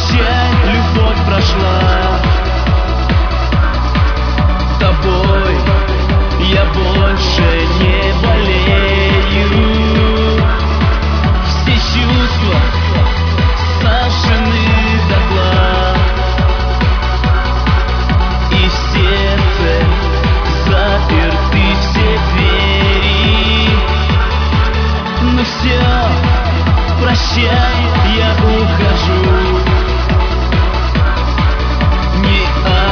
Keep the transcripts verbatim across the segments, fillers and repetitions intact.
Прощай, любовь прошла. С тобой я больше не болею. Все чувства сожжены дотла, и в сердце заперты все двери. Ну все, прощай, я ухожу. Не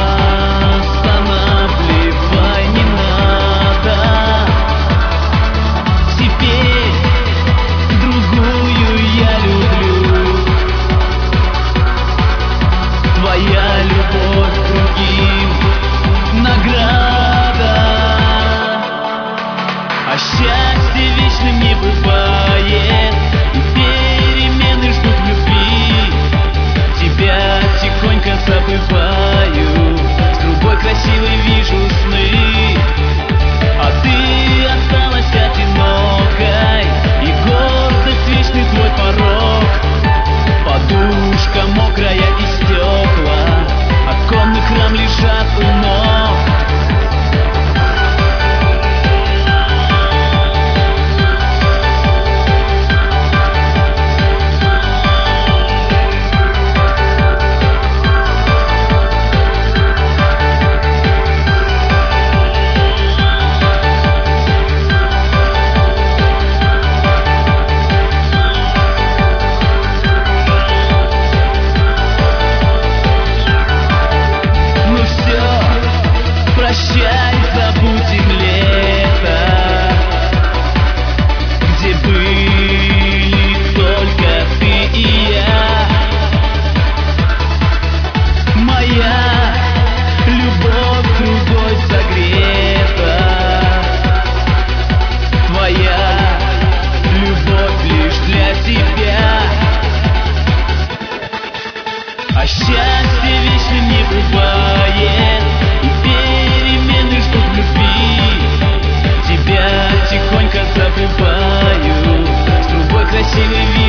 останавливай, не надо. Теперь другую я люблю. Твоя любовь другим награда. А счастье вечным не бывает, и перемены ждут в любви. Тебя тихонько забываю, с другой красивой вижу сны. А ты осталась одинокой, и гордость вечный твой порог. Подушка мокрая и стекла оконных рам лежат у ног. Прощай, забудем лето, где были только ты и я. Моя любовь другой согрета, твоя любовь лишь для тебя. А счастье вечным не бывает, и перемены ждут в любви. Тебя тихонько забываю, с другой красивой